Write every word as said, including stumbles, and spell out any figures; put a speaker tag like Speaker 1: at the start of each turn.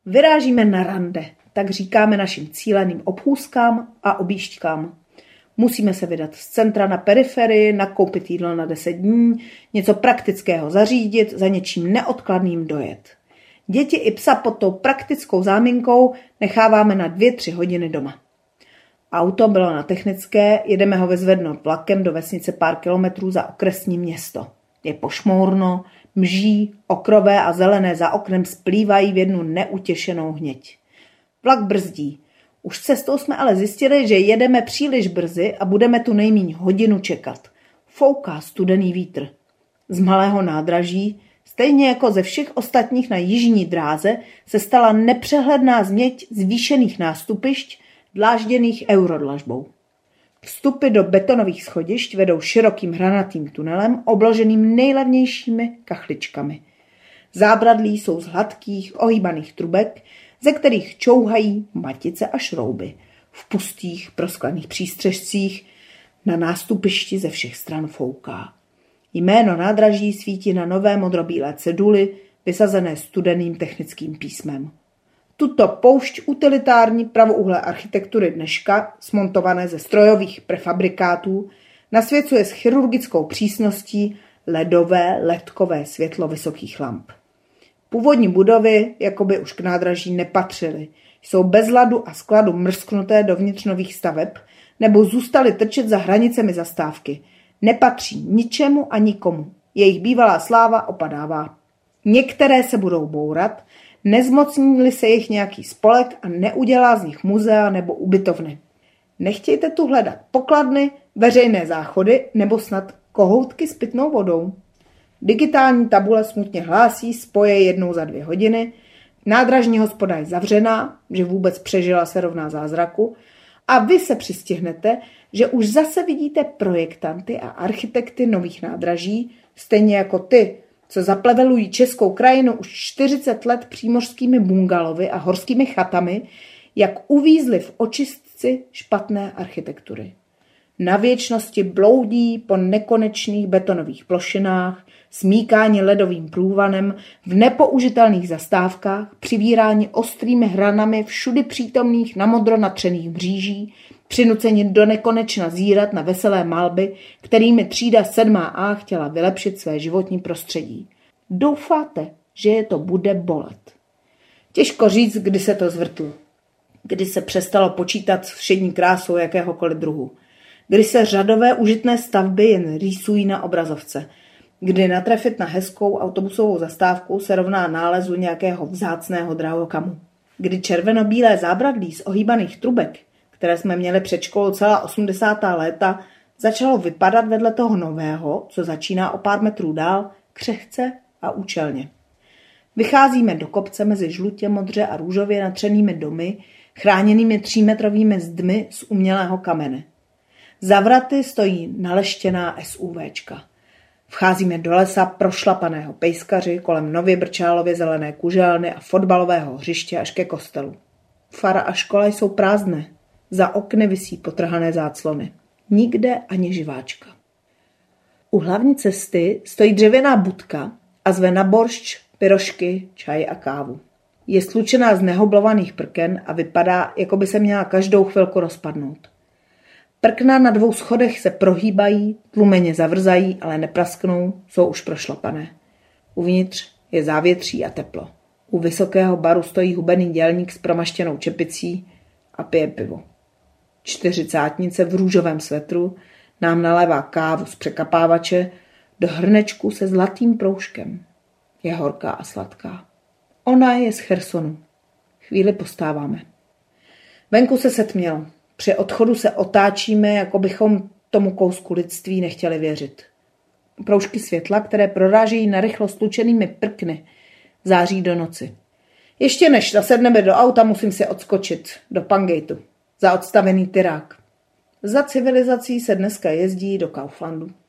Speaker 1: Vyrážíme na rande, tak říkáme našim cíleným obchůzkám a objížďkám. Musíme se vydat z centra na periferii, nakoupit jídlo na deset dní, něco praktického zařídit, za něčím neodkladným dojet. Děti i psa pod tou praktickou záminkou necháváme na dvě, tři hodiny doma. Auto bylo na technické, jedeme ho vyzvednout vlakem do vesnice pár kilometrů za okresní město. Je pošmourno, mží, okrové a zelené za oknem splývají v jednu neutěšenou hněď. Vlak brzdí. Už cestou jsme ale zjistili, že jedeme příliš brzy a budeme tu nejmíň hodinu čekat. Fouká studený vítr. Z malého nádraží, stejně jako ze všech ostatních na jižní dráze, se stala nepřehledná změť zvýšených nástupišť, dlážděných eurodlažbou. Vstupy do betonových schodišť vedou širokým hranatým tunelem, obloženým nejlevnějšími kachličkami. Zábradlí jsou z hladkých, ohýbaných trubek, ze kterých čouhají matice a šrouby. V pustých, prosklených přístřešcích na nástupišti ze všech stran fouká. Jméno nádraží svítí na nové modrobílé ceduli, vysazené studeným technickým písmem. Tuto poušť utilitární pravouhlé architektury dneška, smontované ze strojových prefabrikátů, nasvěcuje s chirurgickou přísností ledové, ledkové světlo vysokých lamp. Původní budovy jakoby už k nádraží nepatřily. Jsou bez ladu a skladu mrsknuté dovnitř nových staveb nebo zůstaly trčet za hranicemi zastávky. Nepatří ničemu a nikomu. Jejich bývalá sláva opadává. Některé se budou bourat, nezmocní-li se jich nějaký spolek a neudělá z nich muzea nebo ubytovny. Nechtějte tu hledat pokladny, veřejné záchody nebo snad kohoutky s pitnou vodou. Digitální tabule smutně hlásí spoje jednou za dvě hodiny, nádražní hospoda je zavřená, že vůbec přežila se rovná zázraku a vy se přistihnete, že už zase vidíte projektanty a architekty nových nádraží, stejně jako ty, co zaplevelují českou krajinu už čtyřicet let přímořskými bungalovy a horskými chatami, jak uvízli v očistci špatné architektury. Na věčnosti bloudí po nekonečných betonových plošinách, smíkání ledovým průvanem, v nepoužitelných zastávkách, přivírání ostrými hranami všudy přítomných namodro natřených mříží, přinuceni do nekonečna zírat na veselé malby, kterými třída sedmá A chtěla vylepšit své životní prostředí. Doufáte, že je to bude bolet. Těžko říct, kdy se to zvrtlo. Kdy se přestalo počítat s všední krásou jakéhokoliv druhu. Kdy se řadové užitné stavby jen rýsují na obrazovce. Kdy natrefit na hezkou autobusovou zastávku se rovná nálezu nějakého vzácného drahokamu. Kdy červenobílé zábradlí z ohýbaných trubek, které jsme měli před školou celá osmdesátá léta, začalo vypadat vedle toho nového, co začíná o pár metrů dál, křehce a účelně. Vycházíme do kopce mezi žlutě, modře a růžově natřenými domy, chráněnými třímetrovými zdmi z umělého kamene. Za vraty stojí naleštěná SUVčka. Vcházíme do lesa prošlapaného pejskaři kolem nově brčálově zelené kuželny a fotbalového hřiště až ke kostelu. Fara a škola jsou prázdné. Za okny visí potrhané záclony. Nikde ani živáčka. U hlavní cesty stojí dřevěná budka a zve na boršč, pyrošky, čaj a kávu. Je slučená z nehoblovaných prken a vypadá, jako by se měla každou chvilku rozpadnout. Prkna na dvou schodech se prohýbají, tlumeně zavrzají, ale neprasknou, jsou už prošlapané. Uvnitř je závětří a teplo. U vysokého baru stojí hubený dělník s promaštěnou čepicí a pije pivo. Čtyřicátnice v růžovém svetru nám nalévá kávu z překapávače do hrnečku se zlatým proužkem. Je horká a sladká. Ona je z Chersonu. Chvíli postáváme. Venku se setmělo. Při odchodu se otáčíme, jako bychom tomu kousku lidství nechtěli věřit. Proužky světla, které prorážejí narychlo stlučenými prkny, září do noci. Ještě než zasedneme do auta, musím si odskočit do Pangejtu za odstavený tyrák. Za civilizací se dneska jezdí do Kauflandu.